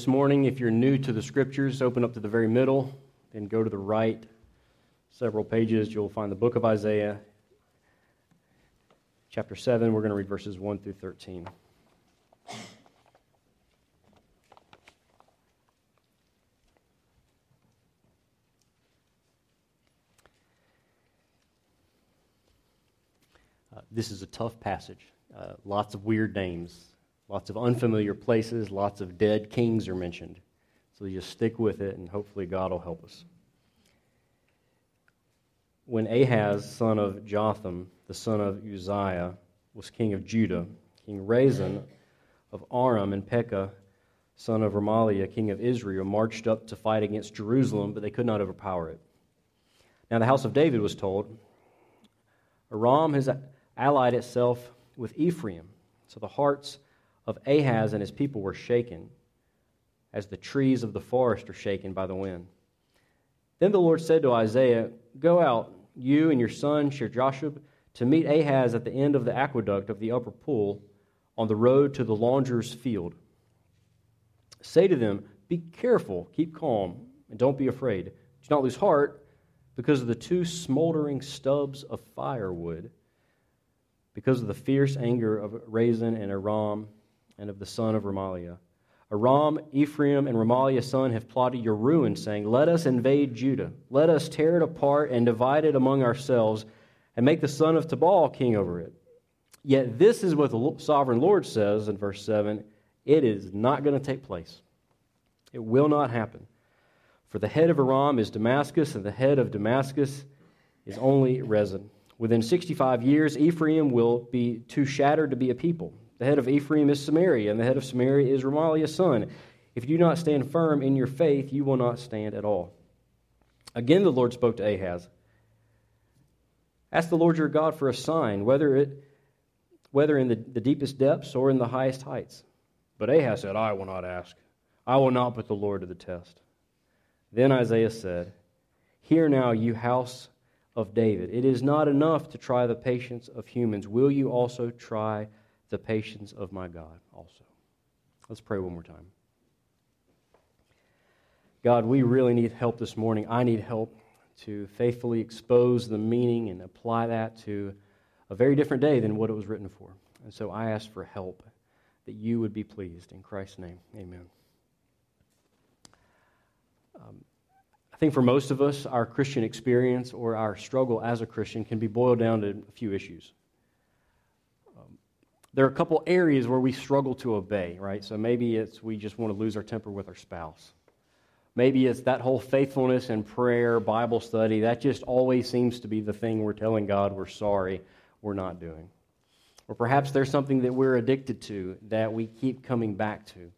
this morning. If you're new to the Scriptures, open up to the very middle, then go to the right. Several pages, you'll find the book of Isaiah, chapter 7. We're going to read verses 1 through 13. This is a tough passage. Lots of weird names, lots of unfamiliar places, lots of dead kings are mentioned. So you just stick with it, and hopefully God will help us. When Ahaz, son of Jotham, the son of Uzziah, was king of Judah, King Rezin of Aram and Pekah, son of Remaliah, king of Israel, marched up to fight against Jerusalem, but they could not overpower it. Now the house of David was told, Aram has allied itself with Ephraim. So the hearts of Ahaz and his people were shaken, as the trees of the forest are shaken by the wind. Then the Lord said to Isaiah, Go out, you and your son Shear-Jashub, to meet Ahaz at the end of the aqueduct of the upper pool on the road to the launderer's field. Say to them, Be careful, keep calm, and don't be afraid. Do not lose heart because of the two smoldering stubs of firewood, because of the fierce anger of Rezin and Aram and of the son of Remaliah. Aram, Ephraim, and Remaliah's son have plotted your ruin, saying, Let us invade Judah. Let us tear it apart and divide it among ourselves, and make the son of Tabal king over it. Yet this is what the sovereign Lord says in verse 7, It is not going to take place. It will not happen. For the head of Aram is Damascus, and the head of Damascus is only Rezin. Within 65 years, Ephraim will be too shattered to be a people. The head of Ephraim is Samaria, and the head of Samaria is Remaliah's son. If you do not stand firm in your faith, you will not stand at all. Again the Lord spoke to Ahaz. Ask the Lord your God for a sign, whether in the deepest depths or in the highest heights. But Ahaz said, I will not ask. I will not put the Lord to the test. Then Isaiah said, Hear now, you house of David. It is not enough to try the patience of humans. Will you also try the patience of my God also? Let's pray one more time. God, we really need help this morning. I need help to faithfully expose the meaning and apply that to a very different day than what it was written for. And so I ask for help, that you would be pleased. In Christ's name, amen. I think for most of us, our Christian experience or our struggle as a Christian can be boiled down to a few issues. There are a couple areas where we struggle to obey, right? So maybe it's we just want to lose our temper with our spouse. Maybe it's that whole faithfulness and prayer, Bible study, that just always seems to be the thing we're telling God we're sorry we're not doing. Or perhaps there's something that we're addicted to that we keep coming back to.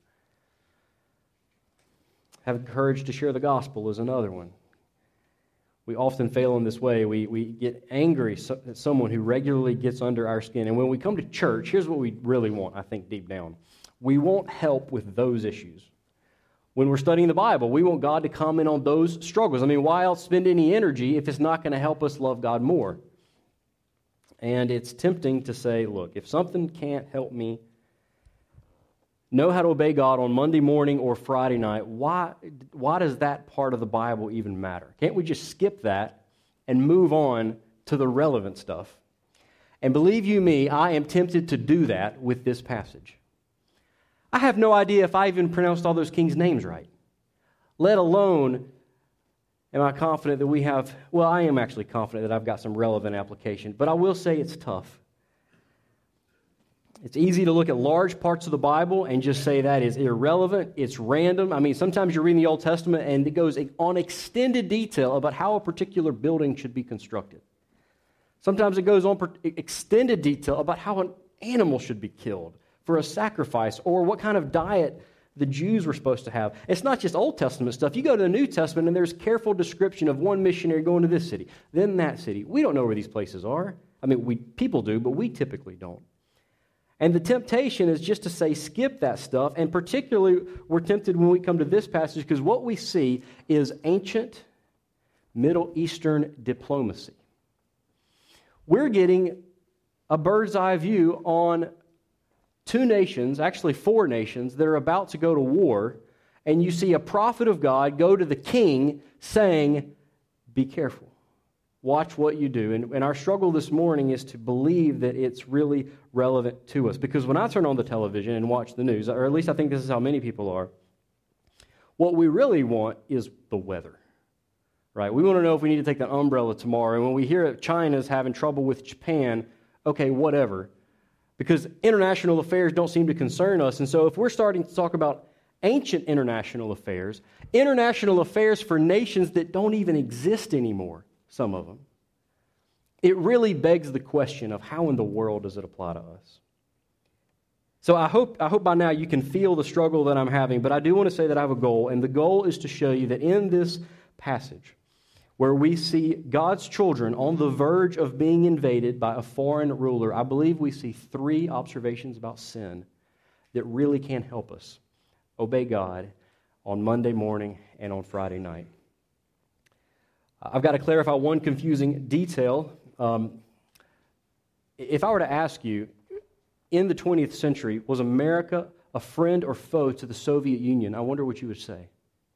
Having courage to share the gospel is another one. We often fail in this way. We get angry at someone who regularly gets under our skin. And when we come to church, here's what we really want, I think, deep down. We want help with those issues. When we're studying the Bible, we want God to comment on those struggles. I mean, why else spend any energy if it's not going to help us love God more? And it's tempting to say, look, if something can't help me know how to obey God on Monday morning or Friday night, why does that part of the Bible even matter? Can't we just skip that and move on to the relevant stuff? And believe you me, I am tempted to do that with this passage. I have no idea if I even pronounced all those kings' names right, let alone am I confident that we have, well, I am actually confident that I've got some relevant application, but I will say it's tough. It's easy to look at large parts of the Bible and just say that is irrelevant, it's random. I mean, sometimes you're reading the Old Testament and it goes on extended detail about how a particular building should be constructed. Sometimes it goes on extended detail about how an animal should be killed for a sacrifice or what kind of diet the Jews were supposed to have. It's not just Old Testament stuff. You go to the New Testament and there's careful description of one missionary going to this city, then that city. We don't know where these places are. I mean, people do, but we typically don't. And the temptation is just to say, skip that stuff. And particularly, we're tempted when we come to this passage because what we see is ancient Middle Eastern diplomacy. We're getting a bird's eye view on two nations, actually four nations, that are about to go to war. and you see a prophet of God go to the king saying, be careful. Watch what you do. And our struggle this morning is to believe that it's really relevant to us. Because when I turn on the television and watch the news, or at least I think this is how many people are, what we really want is the weather. Right? We want to know if we need to take the umbrella tomorrow. And when we hear that China's having trouble with Japan, okay, whatever. Because international affairs don't seem to concern us. And so if we're starting to talk about ancient international affairs for nations that don't even exist anymore, some of them, it really begs the question of how in the world does it apply to us? So I hope by now you can feel the struggle that I'm having, but I do want to say that I have a goal, and the goal is to show you that in this passage, where we see God's children on the verge of being invaded by a foreign ruler, I believe we see three observations about sin that really can help us obey God on Monday morning and on Friday night. I've got to clarify one confusing detail. If I were to ask you, in the 20th century, was America a friend or foe to the Soviet Union? I wonder what you would say.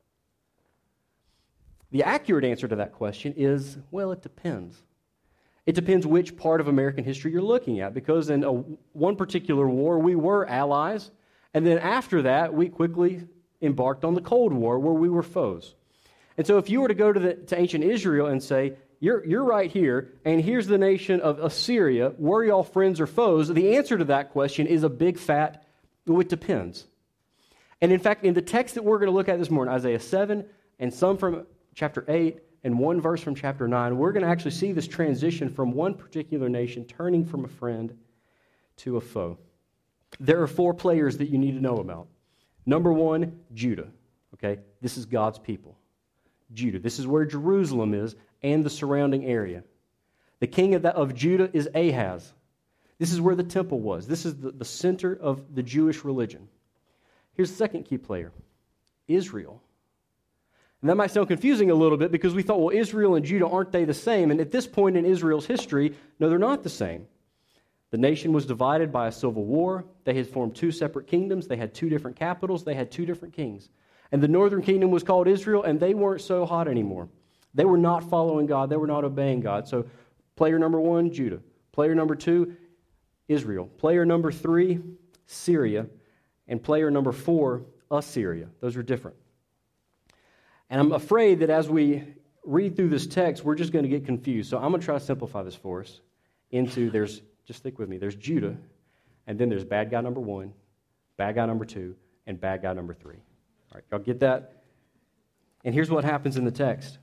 The accurate answer to that question is, well, it depends. It depends which part of American history you're looking at, because in one particular war, we were allies, and then after that, we quickly embarked on the Cold War, where we were foes. And so if you were to go to ancient Israel and say, you're right here, and here's the nation of Assyria, were y'all friends or foes? The answer to that question is a big fat, it depends. And in fact, in the text that we're going to look at this morning, Isaiah 7, and some from chapter 8, and one verse from chapter 9, we're going to actually see this transition from one particular nation turning from a friend to a foe. There are four players that you need to know about. Number one, Judah. Okay, this is God's people. Judah. This is where Jerusalem is and the surrounding area. The king of Judah is Ahaz. This is where the temple was. This is the center of the Jewish religion. Here's the second key player, Israel. And that might sound confusing a little bit because we thought, well, Israel and Judah, aren't they the same? And at this point in Israel's history, no, they're not the same. The nation was divided by a civil war. They had formed two separate kingdoms. They had two different capitals. They had two different kings. And the northern kingdom was called Israel, and they weren't so hot anymore. They were not following God. They were not obeying God. So player number one, Judah. Player number two, Israel. Player number three, Syria. And player number four, Assyria. Those are different. And I'm afraid that as we read through this text, we're just going to get confused. So I'm going to try to simplify this for us into just stick with me, there's Judah, and then there's bad guy number one, bad guy number two, and bad guy number three. All right, y'all get that? And here's what happens in the text.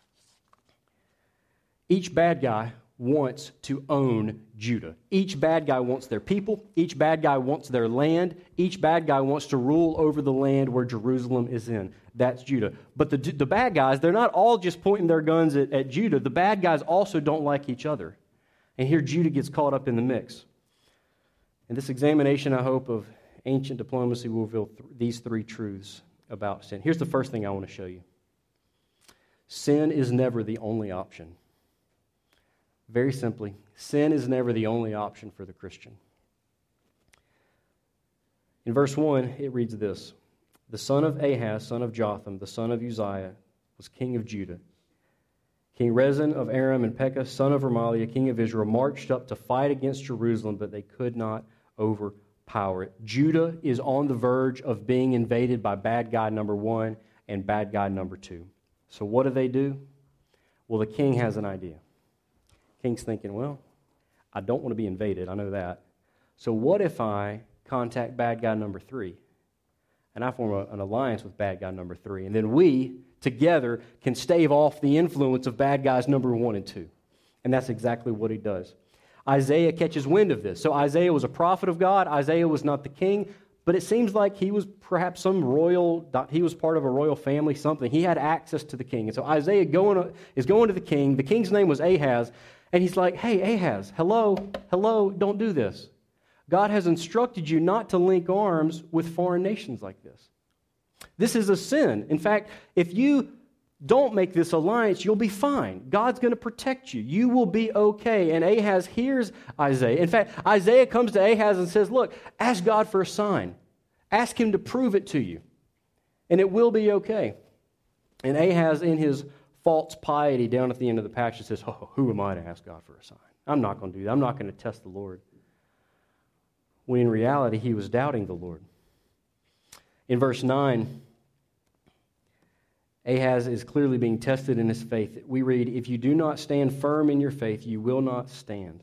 Each bad guy wants to own Judah. Each bad guy wants their people. Each bad guy wants their land. Each bad guy wants to rule over the land where Jerusalem is in. That's Judah. But the bad guys, they're not all just pointing their guns at Judah. The bad guys also don't like each other. And here Judah gets caught up in the mix. And this examination, I hope, of ancient diplomacy will reveal these three truths about sin. Here's the first thing I want to show you. Sin is never the only option. Very simply, sin is never the only option for the Christian. In verse 1, it reads this: the son of Ahaz, son of Jotham, the son of Uzziah, was king of Judah. King Rezin of Aram and Pekah, son of Remaliah, king of Israel, marched up to fight against Jerusalem, but they could not overpower it. Judah is on the verge of being invaded by bad guy number one and bad guy number two. So what do? Well, the king has an idea. King's thinking, well, I don't want to be invaded, I know that. So what if I contact bad guy number three? And I form an alliance with bad guy number three. And then we, together, can stave off the influence of bad guys number one and two. And that's exactly what he does. Isaiah catches wind of this. So Isaiah was a prophet of God. Isaiah was not the king. But it seems like he was perhaps he was part of a royal family, something. He had access to the king. And so Isaiah is going to the king. The king's name was Ahaz. And he's like, hey, Ahaz, hello, don't do this. God has instructed you not to link arms with foreign nations like this. This is a sin. In fact, if you don't make this alliance, you'll be fine. God's going to protect you. You will be okay. And Ahaz hears Isaiah. In fact, Isaiah comes to Ahaz and says, look, ask God for a sign. Ask him to prove it to you. And it will be okay. And Ahaz, in his false piety down at the end of the passage, says, oh, who am I to ask God for a sign? I'm not going to do that. I'm not going to test the Lord. When in reality, he was doubting the Lord. In verse 9, Ahaz is clearly being tested in his faith. We read, if you do not stand firm in your faith, you will not stand.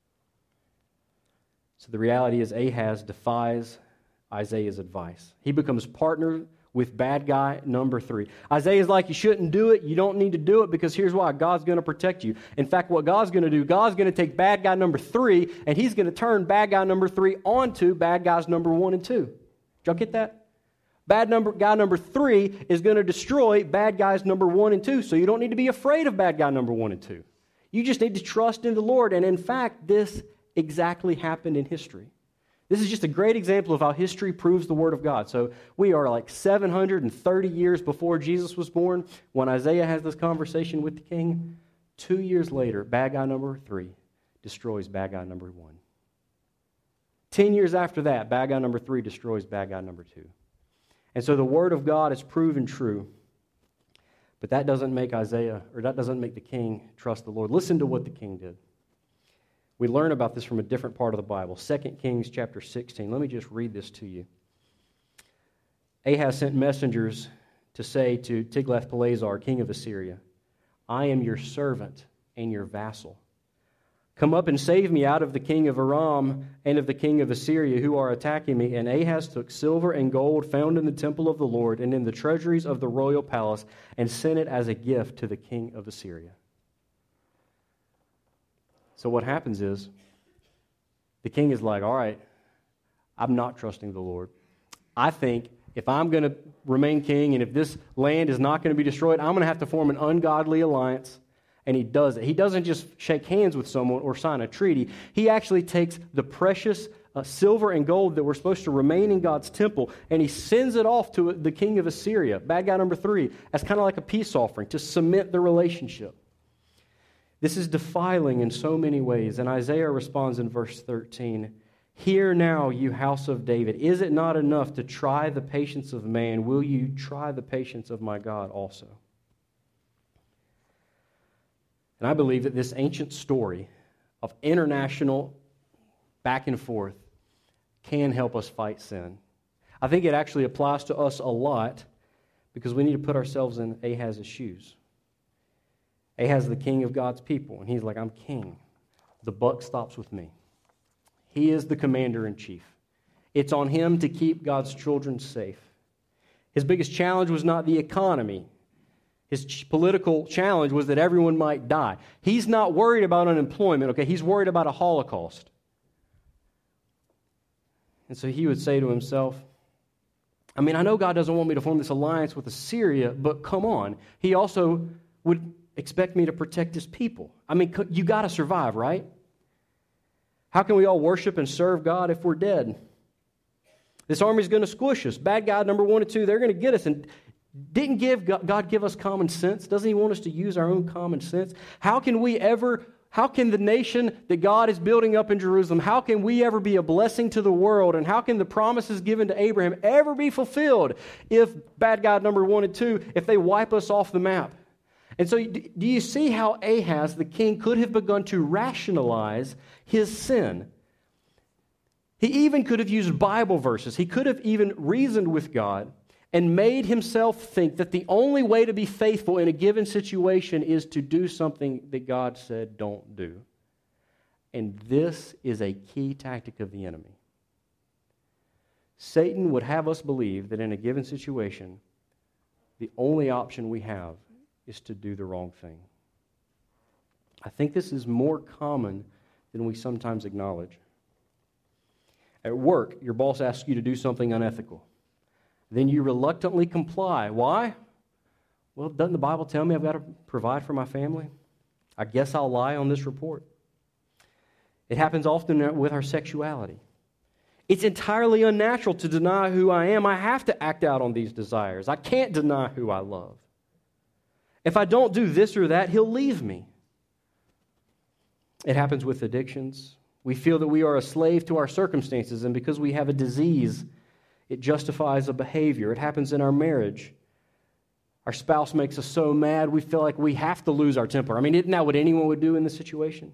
So the reality is Ahaz defies Isaiah's advice. He becomes partner with bad guy number 3. Isaiah's like, you shouldn't do it. You don't need to do it because here's why. God's going to protect you. In fact, what God's going to do, God's going to take bad guy number 3 and he's going to turn bad guy number 3 onto bad guys number 1 and 2. Did y'all get that? Guy number 3 is going to destroy bad guys number 1 and 2. So you don't need to be afraid of bad guy number 1 and 2. You just need to trust in the Lord. And in fact, this exactly happened in history. This is just a great example of how history proves the Word of God. So we are like 730 years before Jesus was born when Isaiah has this conversation with the king. 2 years later, bad guy number 3 destroys bad guy number 1. 10 years after that, bad guy number 3 destroys bad guy number 2. And so the Word of God is proven true. But that doesn't make the king trust the Lord. Listen to what the king did. We learn about this from a different part of the Bible, 2 Kings chapter 16. Let me just read this to you. Ahaz sent messengers to say to Tiglath-Pileser, king of Assyria, I am your servant and your vassal. Come up and save me out of the king of Aram and of the king of Assyria who are attacking me. And Ahaz took silver and gold found in the temple of the Lord and in the treasuries of the royal palace and sent it as a gift to the king of Assyria. So what happens is, the king is like, all right, I'm not trusting the Lord. I think if I'm going to remain king and if this land is not going to be destroyed, I'm going to have to form an ungodly alliance. And he does it. He doesn't just shake hands with someone or sign a treaty. He actually takes the precious silver and gold that were supposed to remain in God's temple, and he sends it off to the king of Assyria, bad guy number 3, as kind of like a peace offering to cement the relationship. This is defiling in so many ways. And Isaiah responds in verse 13, Hear now, you house of David. Is it not enough to try the patience of man? Will you try the patience of my God also? And I believe that this ancient story of international back and forth can help us fight sin. I think it actually applies to us a lot because we need to put ourselves in Ahaz's shoes. Ahaz is the king of God's people, and he's like, I'm king. The buck stops with me. He is the commander-in-chief. It's on him to keep God's children safe. His biggest challenge was not the economy. His political challenge was that everyone might die. He's not worried about unemployment, okay? He's worried about a Holocaust. And so he would say to himself, I mean, I know God doesn't want me to form this alliance with Assyria, but come on. He also would expect me to protect his people. I mean, you got to survive, right? How can we all worship and serve God if we're dead? This army's going to squish us. Bad guy number 1 and 2, they're going to get us. And didn't God give us common sense? Doesn't he want us to use our own common sense? How can the nation that God is building up in Jerusalem, how can we ever be a blessing to the world? And how can the promises given to Abraham ever be fulfilled if bad guy number 1 and 2, if they wipe us off the map? And so do you see how Ahaz, the king, could have begun to rationalize his sin? He even could have used Bible verses. He could have even reasoned with God and made himself think that the only way to be faithful in a given situation is to do something that God said don't do. And this is a key tactic of the enemy. Satan would have us believe that in a given situation, the only option we have is to do the wrong thing. I think this is more common than we sometimes acknowledge. At work, your boss asks you to do something unethical. Then you reluctantly comply. Why? Well, doesn't the Bible tell me I've got to provide for my family? I guess I'll lie on this report. It happens often with our sexuality. It's entirely unnatural to deny who I am. I have to act out on these desires. I can't deny who I love. If I don't do this or that, he'll leave me. It happens with addictions. We feel that we are a slave to our circumstances, and because we have a disease, It justifies a behavior. It happens in our marriage. Our spouse makes us so mad we feel like we have to lose our temper. I mean, isn't that what anyone would do in this situation?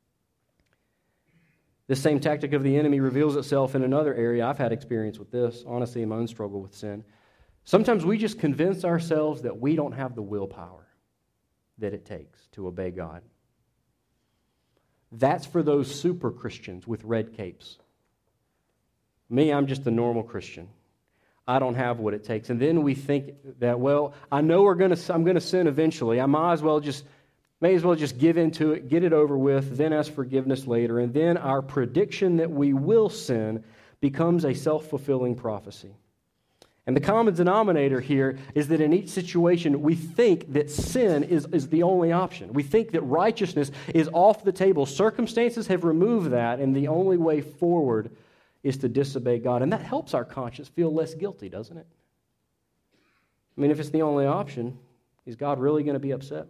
This same tactic of the enemy reveals itself in another area. I've had experience with this, honestly, in my own struggle with sin. Sometimes we just convince ourselves that we don't have the willpower that it takes to obey God. That's for those super Christians with red capes. Me, I'm just a normal Christian. I don't have what it takes. And then we think that, well, I know I'm going to sin eventually. I may as well just give into it, get it over with, then ask forgiveness later. And then our prediction that we will sin becomes a self-fulfilling prophecy. And the common denominator here is that in each situation, we think that sin is the only option. We think that righteousness is off the table. Circumstances have removed that, and the only way forward is to disobey God. And that helps our conscience feel less guilty, doesn't it? I mean, if it's the only option, is God really going to be upset?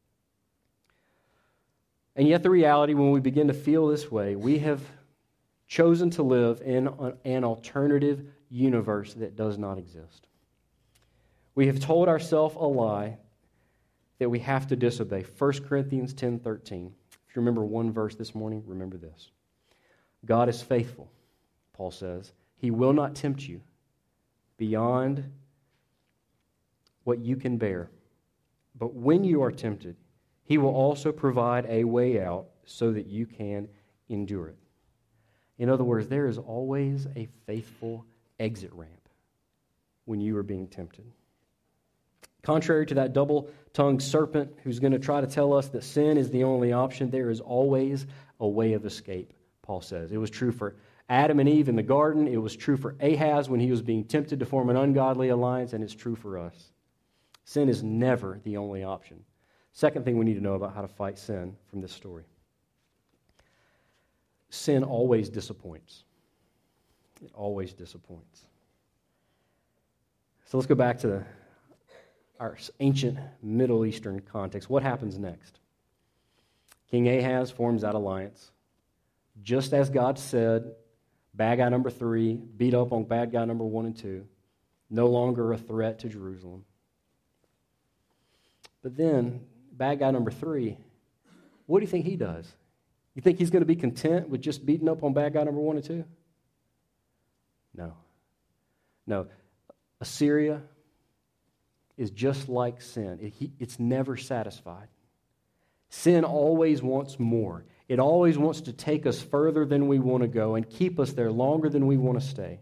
And yet the reality, when we begin to feel this way, we have chosen to live in an alternative universe that does not exist. We have told ourselves a lie that we have to disobey. 1 Corinthians 10:13. If you remember one verse this morning, remember this. God is faithful, Paul says. He will not tempt you beyond what you can bear. But when you are tempted, He will also provide a way out so that you can endure it. In other words, there is always a faithful exit ramp when you are being tempted. Contrary to that double-tongued serpent who's going to try to tell us that sin is the only option, there is always a way of escape, Paul says. It was true for Adam and Eve in the garden. It was true for Ahaz when he was being tempted to form an ungodly alliance, and it's true for us. Sin is never the only option. Second thing we need to know about how to fight sin from this story. Sin always disappoints. It always disappoints. So let's go back to our ancient Middle Eastern context. What happens next? King Ahaz forms that alliance. Just as God said, bad guy number 3 beat up on bad guy number 1 and 2. No longer a threat to Jerusalem. But then, bad guy number 3, what do you think he does? You think he's going to be content with just beating up on bad guy number 1 and 2? No. Assyria is just like sin. It's never satisfied. Sin always wants more. It always wants to take us further than we want to go and keep us there longer than we want to stay.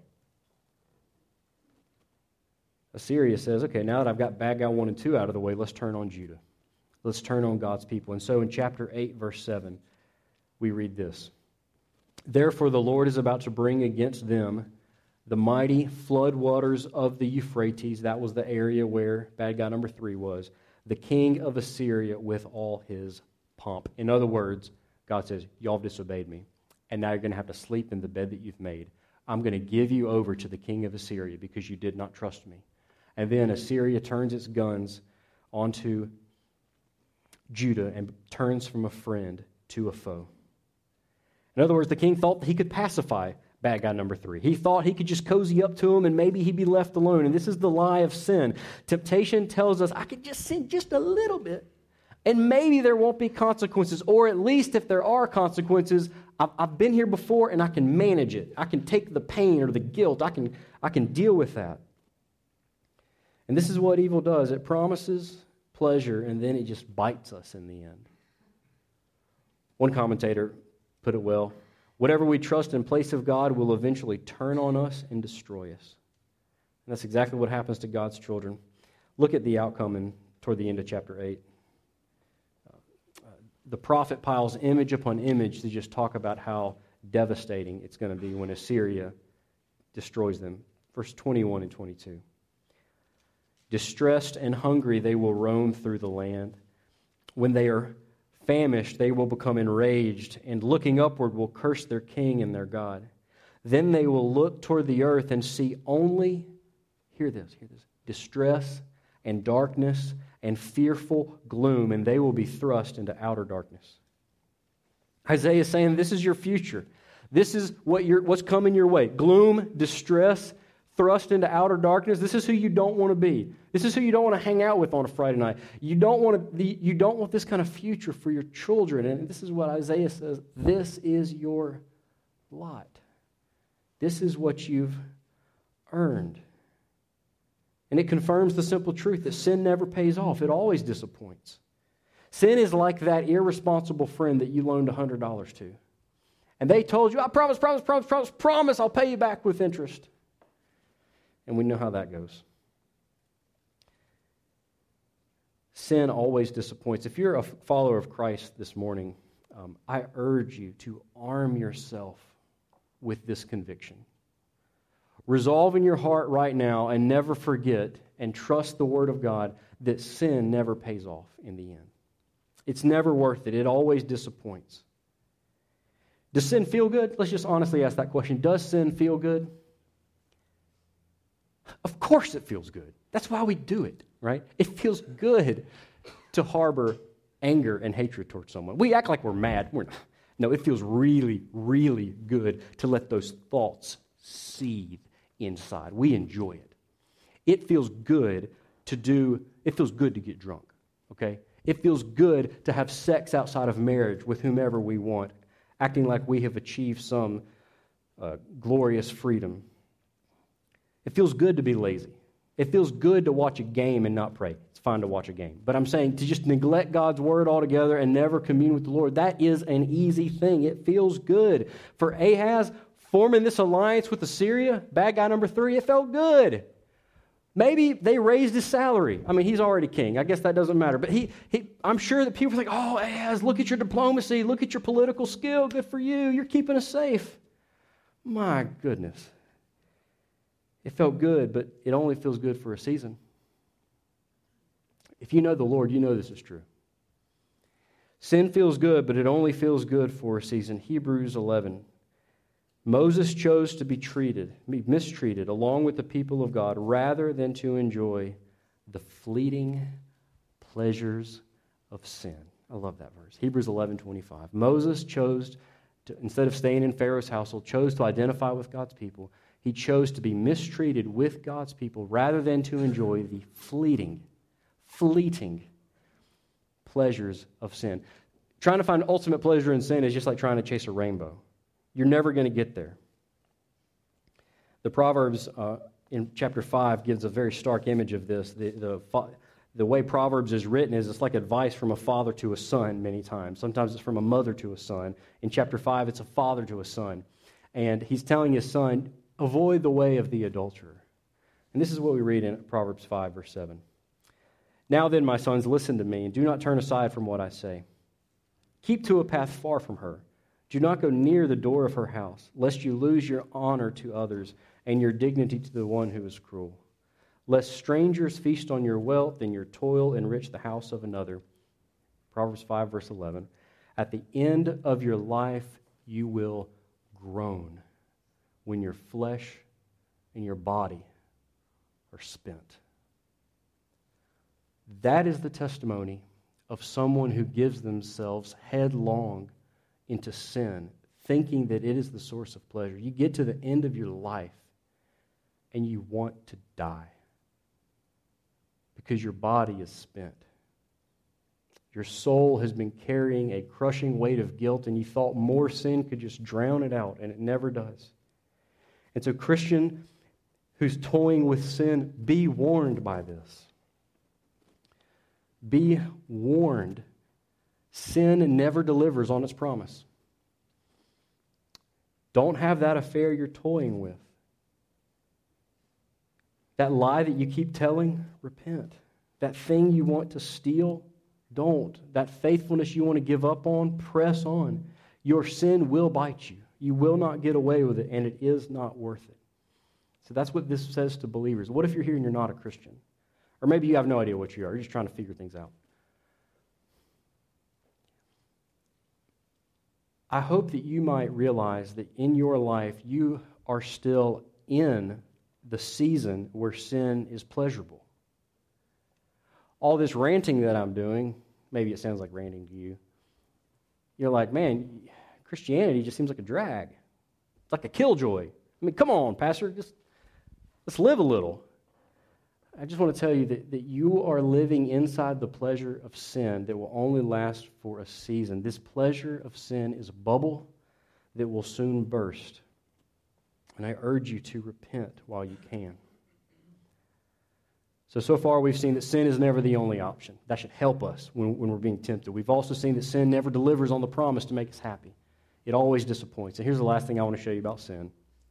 Assyria says, okay, now that I've got bad guy 1 and 2 out of the way, let's turn on Judah. Let's turn on God's people. And so in chapter 8, verse 7, we read this. Therefore the Lord is about to bring against them the mighty flood waters of the Euphrates. That was the area where bad guy number 3 was. The king of Assyria with all his pomp. In other words, God says, y'all have disobeyed me, and now you're going to have to sleep in the bed that you've made. I'm going to give you over to the king of Assyria because you did not trust me. And then Assyria turns its guns onto Judah and turns from a friend to a foe. In other words, the king thought that he could pacify bad guy number 3. He thought he could just cozy up to him and maybe he'd be left alone. And this is the lie of sin. Temptation tells us, I could just sin just a little bit, and maybe there won't be consequences. Or at least if there are consequences, I've been here before and I can manage it. I can take the pain or the guilt. I can deal with that. And this is what evil does. It promises pleasure, and then it just bites us in the end. One commentator put it well. Whatever we trust in place of God will eventually turn on us and destroy us. And that's exactly what happens to God's children. Look at the outcome toward the end of chapter 8. The prophet piles image upon image to just talk about how devastating it's going to be when Assyria destroys them. Verse 21 and 22. Distressed and hungry, they will roam through the land. When they are famished, they will become enraged, and looking upward will curse their king and their God. Then they will look toward the earth and see only, hear this, distress and darkness and fearful gloom, and they will be thrust into outer darkness. Isaiah is saying this is your future. This is what's coming your way. Gloom, distress, thrust into outer darkness. This is who you don't want to be. This is who you don't want to hang out with on a Friday night. You don't want this kind of future for your children. And this is what Isaiah says. This is your lot. This is what you've earned. And it confirms the simple truth that sin never pays off. It always disappoints. Sin is like that irresponsible friend that you loaned $100 to. And they told you, I promise, I'll pay you back with interest. And we know how that goes. Sin always disappoints. If you're a follower of Christ this morning, I urge you to arm yourself with this conviction. Resolve in your heart right now and never forget and trust the Word of God that sin never pays off in the end. It's never worth it. It always disappoints. Does sin feel good? Let's just honestly ask that question. Does sin feel good? Of course it feels good. That's why we do it, right? It feels good to harbor anger and hatred towards someone. We act like we're mad. We're not. No, it feels really, really good to let those thoughts seethe inside. We enjoy it. It feels good to get drunk, okay? It feels good to have sex outside of marriage with whomever we want, acting like we have achieved some glorious freedom. It feels good to be lazy. It feels good to watch a game and not pray. It's fine to watch a game. But I'm saying to just neglect God's Word altogether and never commune with the Lord, that is an easy thing. It feels good. For Ahaz, forming this alliance with Assyria, bad guy number 3, it felt good. Maybe they raised his salary. I mean, he's already king. I guess that doesn't matter. But I'm sure that people think, oh, Ahaz, look at your diplomacy. Look at your political skill. Good for you. You're keeping us safe. My goodness. It felt good, but it only feels good for a season. If you know the Lord, you know this is true. Sin feels good, but it only feels good for a season. Hebrews 11. Moses chose to be mistreated along with the people of God rather than to enjoy the fleeting pleasures of sin. I love that verse. Hebrews 11:25. Moses chose to, instead of staying in Pharaoh's household, chose to identify with God's people. He chose to be mistreated with God's people rather than to enjoy the fleeting pleasures of sin. Trying to find ultimate pleasure in sin is just like trying to chase a rainbow. You're never going to get there. The Proverbs in chapter 5 gives a very stark image of this. The way Proverbs is written is it's like advice from a father to a son many times. Sometimes it's from a mother to a son. In chapter 5, it's a father to a son. And he's telling his son, avoid the way of the adulterer. And this is what we read in Proverbs 5, verse 7. Now then, my sons, listen to me, and do not turn aside from what I say. Keep to a path far from her. Do not go near the door of her house, lest you lose your honor to others and your dignity to the one who is cruel. Lest strangers feast on your wealth and your toil enrich the house of another. Proverbs 5, verse 11. At the end of your life, you will groan when your flesh and your body are spent. That is the testimony of someone who gives themselves headlong into sin, thinking that it is the source of pleasure. You get to the end of your life and you want to die because your body is spent. Your soul has been carrying a crushing weight of guilt, and you thought more sin could just drown it out, and it never does. And so, Christian who's toying with sin, be warned by this. Be warned. Sin never delivers on its promise. Don't have that affair you're toying with. That lie that you keep telling, repent. That thing you want to steal, don't. That faithfulness you want to give up on, press on. Your sin will bite you. You will not get away with it, and it is not worth it. So that's what this says to believers. What if you're here and you're not a Christian? Or maybe you have no idea what you are. You're just trying to figure things out. I hope that you might realize that in your life you are still in the season where sin is pleasurable. All this ranting that I'm doing, maybe it sounds like ranting to you. You're like, man, Christianity just seems like a drag. It's like a killjoy. I mean, come on, Pastor. Just Let's live a little. I just want to tell you that you are living inside the pleasure of sin that will only last for a season. This pleasure of sin is a bubble that will soon burst. And I urge you to repent while you can. So far we've seen that sin is never the only option. That should help us when we're being tempted. We've also seen that sin never delivers on the promise to make us happy. It always disappoints. And here's the last thing I want to show you about sin.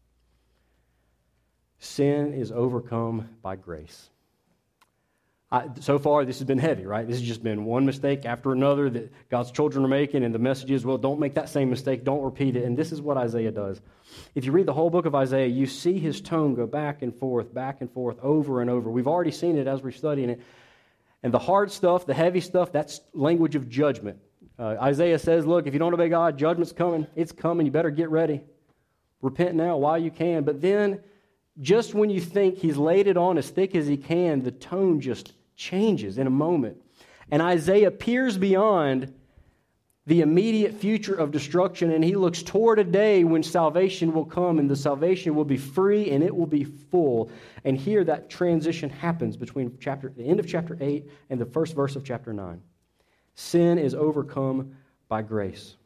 Sin is overcome by grace. So far, this has been heavy, right? This has just been one mistake after another that God's children are making, and the message is, well, don't make that same mistake, don't repeat it. And this is what Isaiah does. If you read the whole book of Isaiah, you see his tone go back and forth, over and over. We've already seen it as we're studying it. And the hard stuff, the heavy stuff, that's language of judgment. Isaiah says, look, if you don't obey God, judgment's coming. It's coming. You better get ready. Repent now while you can. But then, just when you think he's laid it on as thick as he can, the tone just changes in a moment. And Isaiah peers beyond the immediate future of destruction, and he looks toward a day when salvation will come, and the salvation will be free, and it will be full. And here that transition happens between the end of chapter 8 and the first verse of chapter 9. Sin is overcome by grace.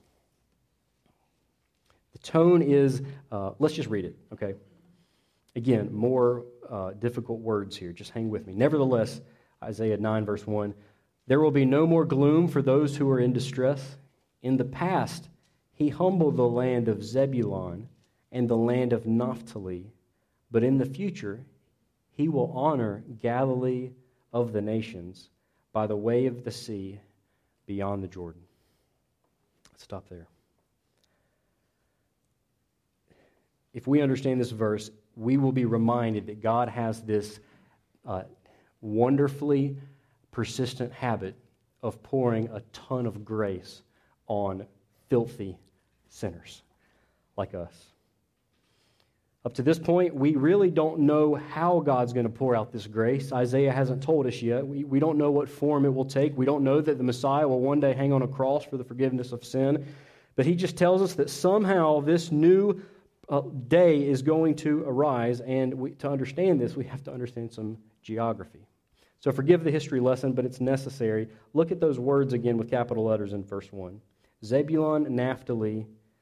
The tone is, let's just read it, okay? Again, more difficult words here. Just hang with me. Nevertheless, Isaiah 9, verse 1, there will be no more gloom for those who are in distress. In the past, he humbled the land of Zebulun and the land of Naphtali, but in the future, he will honor Galilee of the nations by the way of the sea beyond the Jordan. Let's stop there. If we understand this verse, we will be reminded that God has this wonderfully persistent habit of pouring a ton of grace on filthy sinners like us. Up to this point, we really don't know how God's going to pour out this grace. Isaiah hasn't told us yet. We don't know what form it will take. We don't know that the Messiah will one day hang on a cross for the forgiveness of sin. But he just tells us that somehow this new day is going to arise, and to understand this, we have to understand some geography. So forgive the history lesson, but it's necessary. Look at those words again with capital letters in verse 1. Zebulun, Naphtali,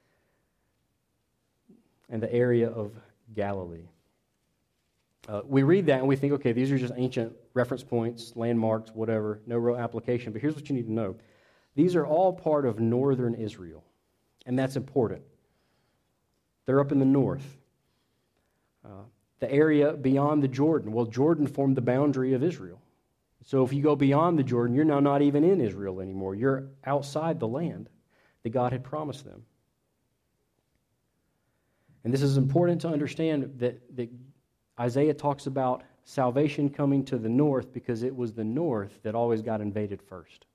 and the area of Galilee. We read that and we think, okay, these are just ancient reference points, landmarks, whatever, no real application. But here's what you need to know. These are all part of northern Israel, and that's important. They're up in the north. The area beyond the Jordan. Well, Jordan formed the boundary of Israel. So if you go beyond the Jordan, you're now not even in Israel anymore. You're outside the land that God had promised them. And this is important to understand that Isaiah talks about salvation coming to the north because it was the north that always got invaded first.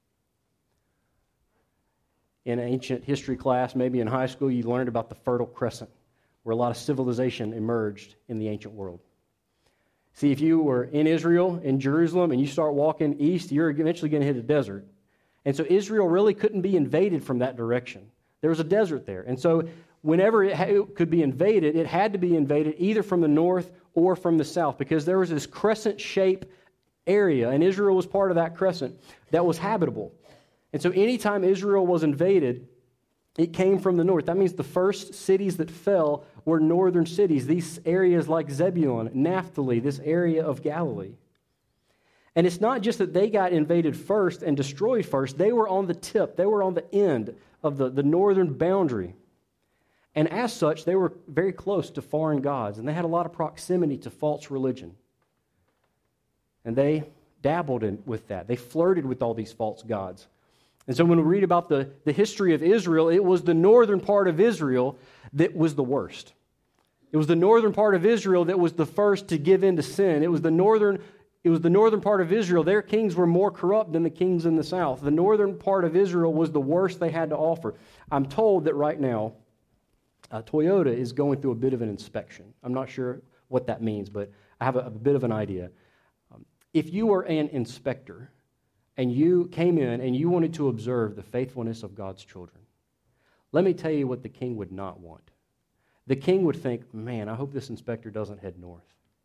In ancient history class, maybe in high school, you learned about the Fertile Crescent, where a lot of civilization emerged in the ancient world. See, if you were in Israel, in Jerusalem, and you start walking east, you're eventually going to hit a desert. And so Israel really couldn't be invaded from that direction. There was a desert there. And so whenever it could be invaded, it had to be invaded either from the north or from the south, because there was this crescent-shaped area, and Israel was part of that crescent, that was habitable. And so anytime Israel was invaded, it came from the north. That means the first cities that fell were northern cities, these areas like Zebulun, Naphtali, this area of Galilee. And it's not just that they got invaded first and destroyed first. They were on the tip. They were on the end of the northern boundary. And as such, they were very close to foreign gods, and they had a lot of proximity to false religion. And they dabbled with that. They flirted with all these false gods. And so when we read about the history of Israel, it was the northern part of Israel that was the worst. It was the northern part of Israel that was the first to give in to sin. It was the northern part of Israel. Their kings were more corrupt than the kings in the south. The northern part of Israel was the worst they had to offer. I'm told that right now, Toyota is going through a bit of an inspection. I'm not sure what that means, but I have a bit of an idea. If you were an inspector, and you came in and you wanted to observe the faithfulness of God's children, let me tell you what the king would not want. The king would think, man, I hope this inspector doesn't head north,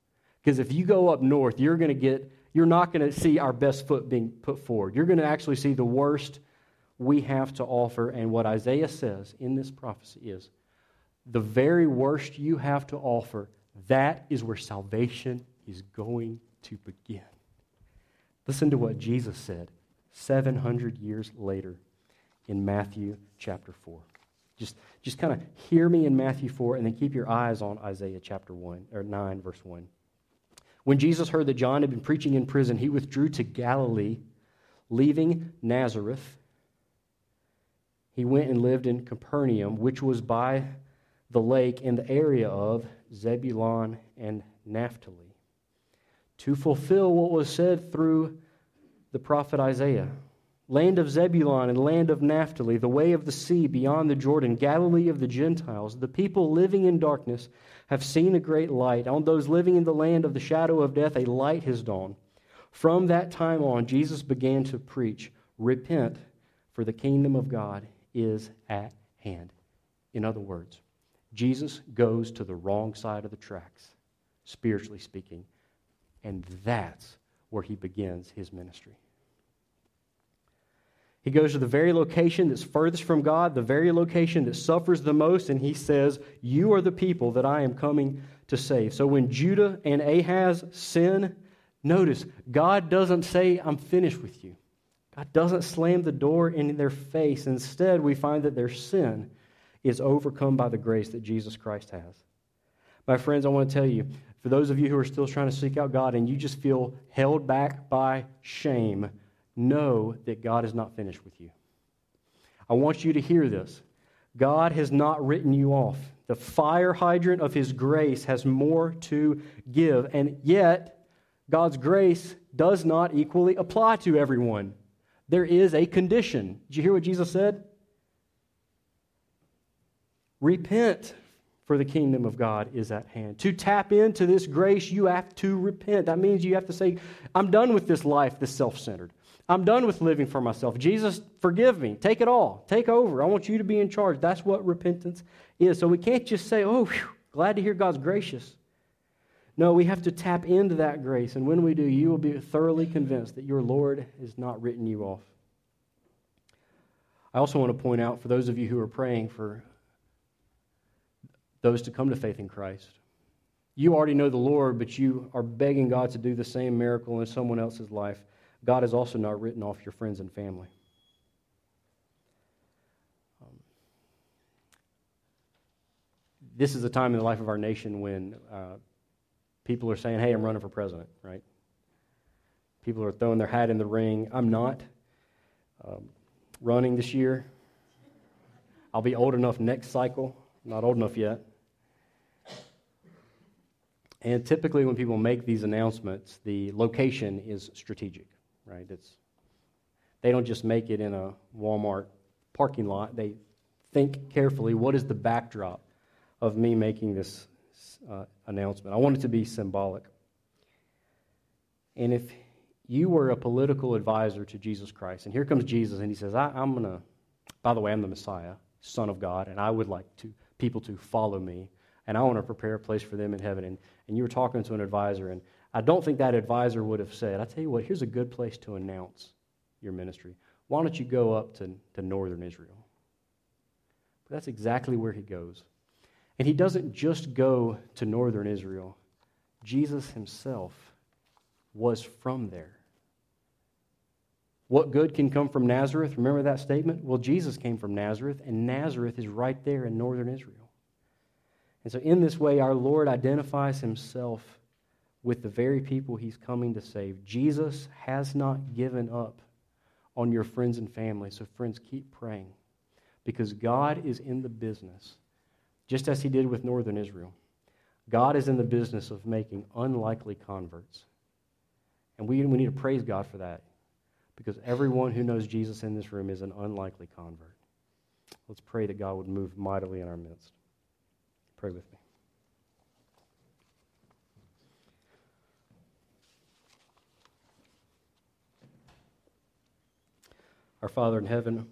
Because if you go up north, you're not going to see our best foot being put forward. You're going to actually see the worst we have to offer. And what Isaiah says in this prophecy is, the very worst you have to offer, that is where salvation is going to begin. Listen to what Jesus said 700 years later in Matthew chapter 4. Just kind of hear me in Matthew 4 and then keep your eyes on Isaiah chapter 1 or 9 verse 1. When Jesus heard that John had been preaching in prison, he withdrew to Galilee, leaving Nazareth. He went and lived in Capernaum, which was by the lake in the area of Zebulun and Naphtali, to fulfill what was said through the prophet Isaiah. Land of Zebulun and land of Naphtali, the way of the sea beyond the Jordan, Galilee of the Gentiles, the people living in darkness have seen a great light. On those living in the land of the shadow of death, a light has dawned. From that time on, Jesus began to preach, repent, for the kingdom of God is at hand. In other words, Jesus goes to the wrong side of the tracks, spiritually speaking, and that's where he begins his ministry. He goes to the very location that's furthest from God, the very location that suffers the most, and he says, you are the people that I am coming to save. So when Judah and Ahaz sin, notice, God doesn't say, I'm finished with you. God doesn't slam the door in their face. Instead, we find that their sin is overcome by the grace that Jesus Christ has. My friends, I want to tell you, for those of you who are still trying to seek out God and you just feel held back by shame, know that God is not finished with you. I want you to hear this. God has not written you off. The fire hydrant of His grace has more to give, and yet God's grace does not equally apply to everyone. There is a condition. Did you hear what Jesus said? Repent, for the kingdom of God is at hand. To tap into this grace, you have to repent. That means you have to say, I'm done with this life that's self-centered. I'm done with living for myself. Jesus, forgive me. Take it all. Take over. I want you to be in charge. That's what repentance is. So we can't just say, oh, whew, glad to hear God's gracious. No, we have to tap into that grace. And when we do, you will be thoroughly convinced that your Lord has not written you off. I also want to point out, for those of you who are praying for those to come to faith in Christ, you already know the Lord, but you are begging God to do the same miracle in someone else's life. God has also not written off your friends and family. This is a time in the life of our nation when people are saying, hey, I'm running for president, right? People are throwing their hat in the ring. I'm not running this year. I'll be old enough next cycle. I'm not old enough yet. And typically when people make these announcements, the location is strategic, right? They don't just make it in a Walmart parking lot. They think carefully, what is the backdrop of me making this announcement? I want it to be symbolic. And if you were a political advisor to Jesus Christ, and here comes Jesus, and he says, I'm the Messiah, Son of God, and I would like people to follow me, and I want to prepare a place for them in heaven. And you were talking to an advisor, and I don't think that advisor would have said, I tell you what, here's a good place to announce your ministry. Why don't you go up to northern Israel? But that's exactly where he goes. And he doesn't just go to northern Israel. Jesus himself was from there. What good can come from Nazareth? Remember that statement? Well, Jesus came from Nazareth, and Nazareth is right there in northern Israel. And so in this way, our Lord identifies himself with the very people he's coming to save. Jesus has not given up on your friends and family. So friends, keep praying, because God is in the business, just as he did with northern Israel. God is in the business of making unlikely converts. And we need to praise God for that, because everyone who knows Jesus in this room is an unlikely convert. Let's pray that God would move mightily in our midst. Pray with me. Our Father in heaven,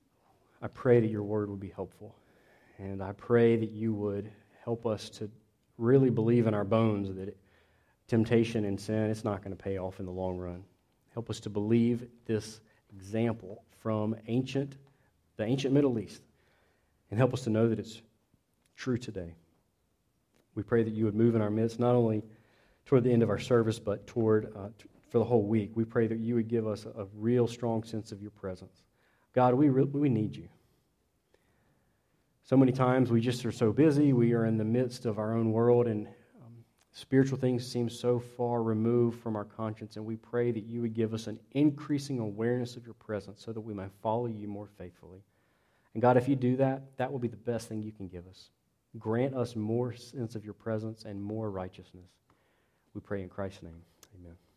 I pray that your word would be helpful. And I pray that you would help us to really believe in our bones that temptation and sin, it's not going to pay off in the long run. Help us to believe this example from the ancient Middle East, and help us to know that it's true today. We pray that you would move in our midst, not only toward the end of our service, but toward for the whole week. We pray that you would give us a real strong sense of your presence. God, we need you. So many times we just are so busy. We are in the midst of our own world, and spiritual things seem so far removed from our conscience, and we pray that you would give us an increasing awareness of your presence so that we may follow you more faithfully. And God, if you do that, that will be the best thing you can give us. Grant us more sense of your presence and more righteousness. We pray in Christ's name. Amen.